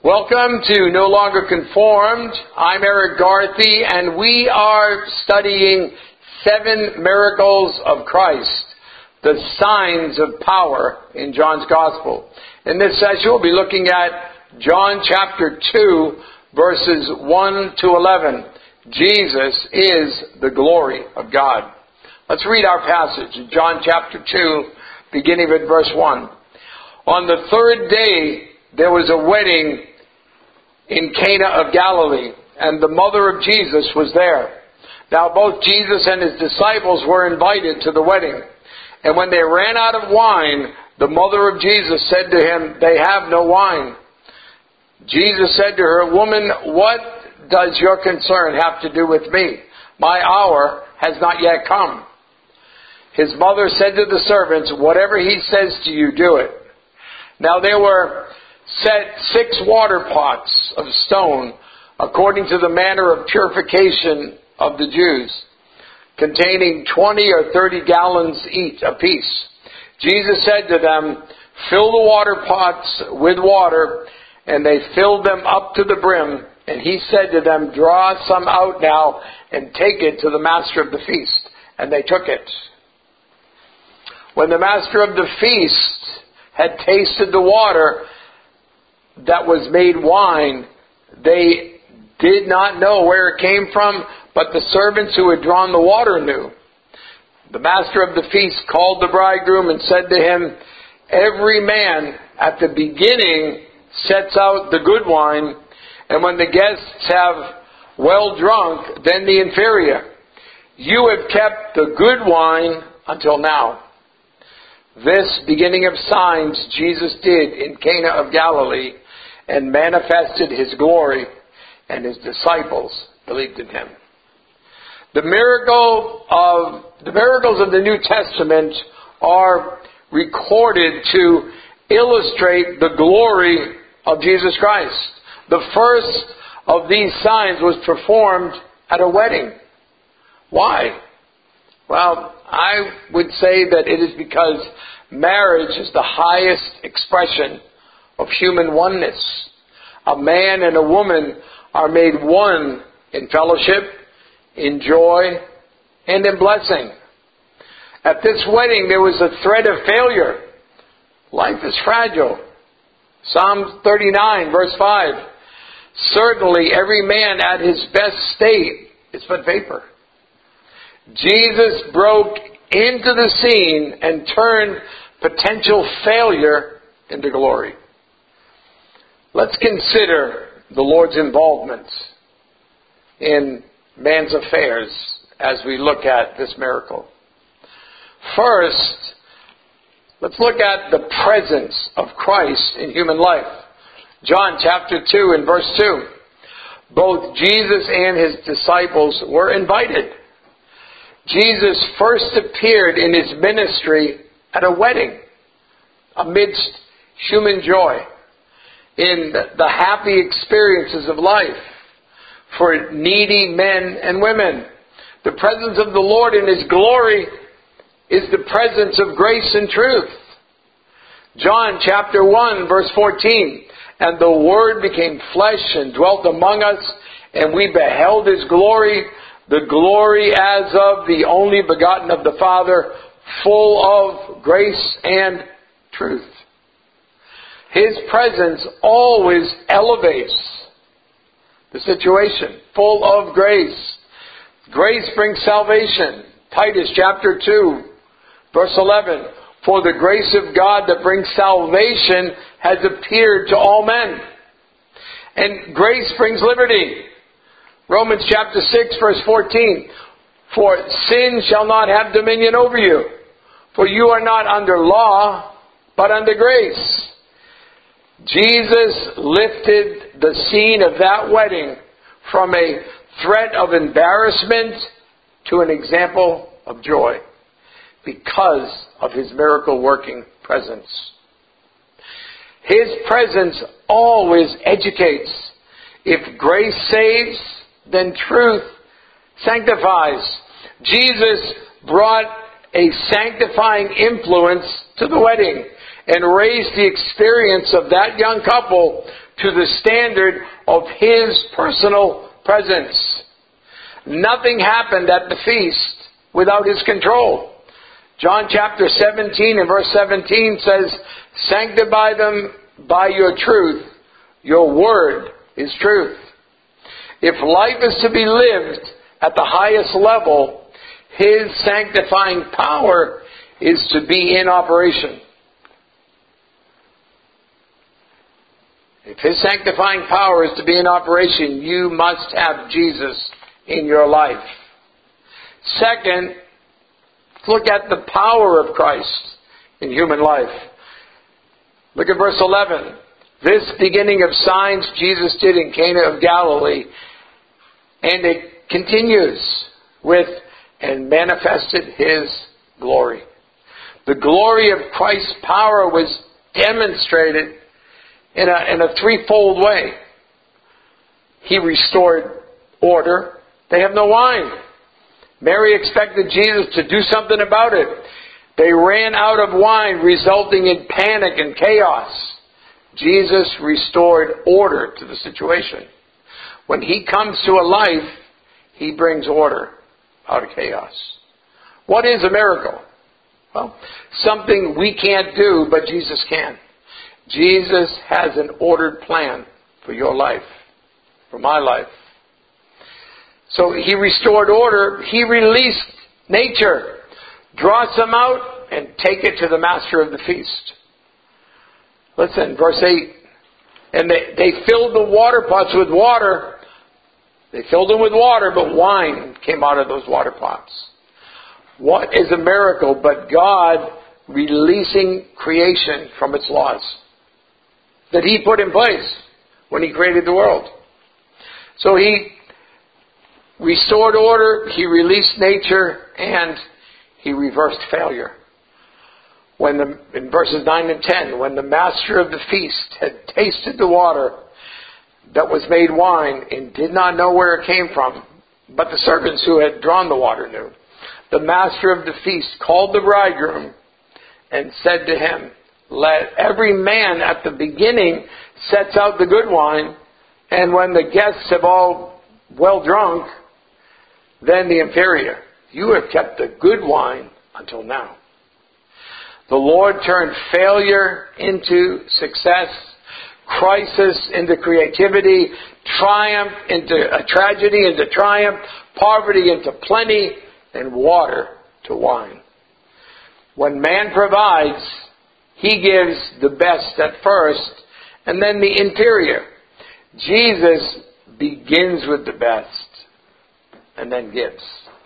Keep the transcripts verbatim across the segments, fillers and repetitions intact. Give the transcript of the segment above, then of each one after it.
Welcome to No Longer Conformed. I'm Eric Garthy, and we are studying seven miracles of Christ, the signs of power in John's Gospel. In this session, we'll be looking at John chapter two, verses one to eleven. Jesus is the glory of God. Let's read our passage in John chapter two, beginning with verse one. On the third day, there was a wedding in Cana of Galilee, and the mother of Jesus was there. Now both Jesus and his disciples were invited to the wedding. And when they ran out of wine, the mother of Jesus said to him, "They have no wine." Jesus said to her, "Woman, what does your concern have to do with me? My hour has not yet come." His mother said to the servants, "Whatever he says to you, do it." Now there were set six water pots of stone, according to the manner of purification of the Jews, containing twenty or thirty gallons each apiece. Jesus said to them, "Fill the water pots with water," and they filled them up to the brim. And he said to them, "Draw some out now and take it to the master of the feast." And they took it. When the master of the feast had tasted the water that was made wine, they did not know where it came from, but the servants who had drawn the water knew. The master of the feast called the bridegroom and said to him, "Every man at the beginning sets out the good wine, and when the guests have well drunk, then the inferior. You have kept the good wine until now." This beginning of signs Jesus did in Cana of Galilee, and manifested his glory, and his disciples believed in him. The miracle of the miracles of the New Testament are recorded to illustrate the glory of Jesus Christ. The first of these signs was performed at a wedding. Why? Well, I would say that it is because marriage is the highest expression of human oneness. A man and a woman are made one in fellowship, in joy, and in blessing. At this wedding, there was a threat of failure. Life is fragile. Psalm thirty-nine, verse five. Certainly, every man at his best state is but vapor. Jesus broke into the scene and turned potential failure into glory. Let's consider the Lord's involvement in man's affairs as we look at this miracle. First, let's look at the presence of Christ in human life. John chapter two and verse two. Both Jesus and his disciples were invited. Jesus first appeared in his ministry at a wedding amidst human joy, in the happy experiences of life for needy men and women. The presence of the Lord in his glory is the presence of grace and truth. John chapter one verse fourteen. And the Word became flesh and dwelt among us, and we beheld his glory, the glory as of the only begotten of the Father, full of grace and truth. His presence always elevates the situation, full of grace. Grace brings salvation. Titus chapter two, verse eleven. For the grace of God that brings salvation has appeared to all men. And grace brings liberty. Romans chapter six, verse fourteen. For sin shall not have dominion over you. For you are not under law, but under grace. Jesus lifted the scene of that wedding from a threat of embarrassment to an example of joy because of his miracle-working presence. His presence always educates. If grace saves, then truth sanctifies. Jesus brought a sanctifying influence to the wedding. and raised the experience of that young couple to the standard of His personal presence. Nothing happened at the feast without His control. John chapter seventeen and verse seventeen says, "Sanctify them by your truth. Your word is truth." If life is to be lived at the highest level, His sanctifying power is to be in operation. If His sanctifying power is to be in operation, you must have Jesus in your life. Second, look at the power of Christ in human life. Look at verse eleven. This beginning of signs Jesus did in Cana of Galilee, and it continues with, and manifested His glory. The glory of Christ's power was demonstrated in a, in a threefold way. He restored order. They have no wine. Mary expected Jesus to do something about it. They ran out of wine, resulting in panic and chaos. Jesus restored order to the situation. When He comes to a life, He brings order out of chaos. What is a miracle? Well, something we can't do, but Jesus can. Jesus has an ordered plan for your life, for my life. So He restored order. He released nature. Draw some out and take it to the master of the feast. Listen, verse eight. And they, they filled the water pots with water. They filled them with water, but wine came out of those water pots. What is a miracle but God releasing creation from its laws that He put in place when He created the world? So He restored order, He released nature, and He reversed failure. When the, in verses nine and ten, when the master of the feast had tasted the water that was made wine and did not know where it came from, but the servants who had drawn the water knew, the master of the feast called the bridegroom and said to him, "Let every man at the beginning sets out the good wine, and when the guests have all well drunk, then the inferior. You have kept the good wine until now." The Lord turned failure into success, crisis into creativity, triumph into a tragedy into triumph, poverty into plenty, and water to wine. When man provides, He gives the best at first, and then the inferior. Jesus begins with the best, and then gives.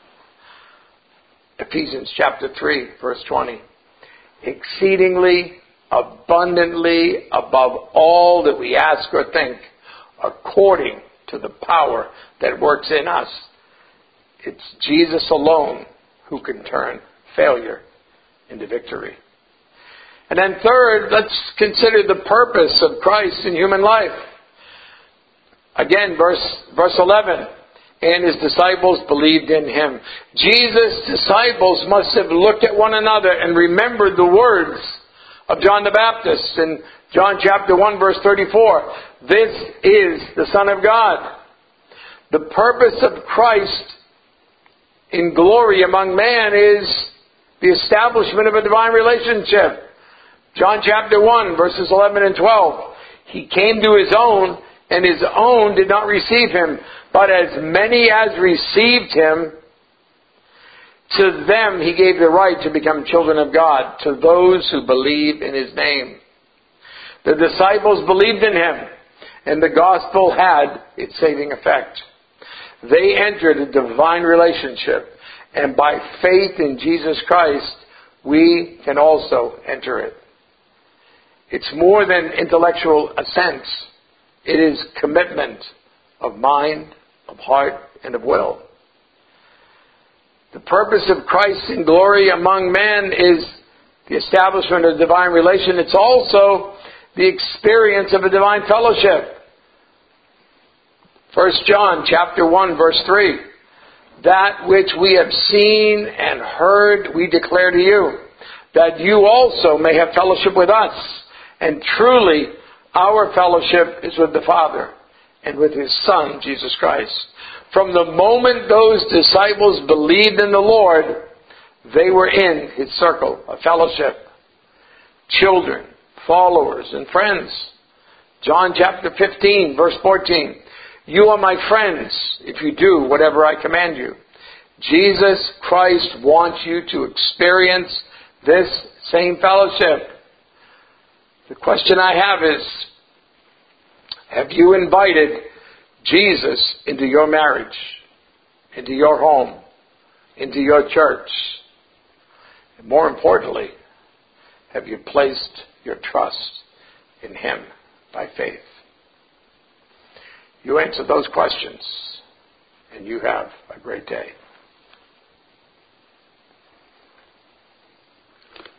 Ephesians chapter three, verse twenty. Exceedingly, abundantly, above all that we ask or think, according to the power that works in us. It's Jesus alone who can turn failure into victory. And then third, let's consider the purpose of Christ in human life. Again, verse, verse eleven. And His disciples believed in Him. Jesus' disciples must have looked at one another and remembered the words of John the Baptist in John chapter one, verse thirty-four. This is the Son of God. The purpose of Christ in glory among man is the establishment of a divine relationship. John chapter one, verses eleven and twelve. He came to His own, and His own did not receive Him. But as many as received Him, to them He gave the right to become children of God, to those who believe in His name. The disciples believed in Him, and the gospel had its saving effect. They entered a divine relationship, and by faith in Jesus Christ, we can also enter it. It's more than intellectual assent. It is commitment of mind, of heart, and of will. The purpose of Christ in glory among men is the establishment of divine relation. It's also the experience of a divine fellowship. First John chapter one, verse three. That which we have seen and heard we declare to you, that you also may have fellowship with us. And truly, our fellowship is with the Father and with His Son, Jesus Christ. From the moment those disciples believed in the Lord, they were in His circle of fellowship. Children, followers, and friends. John chapter fifteen, verse fourteen. You are my friends if you do whatever I command you. Jesus Christ wants you to experience this same fellowship. The question I have is, have you invited Jesus into your marriage, into your home, into your church? And more importantly, have you placed your trust in Him by faith? You answer those questions, and you have a great day.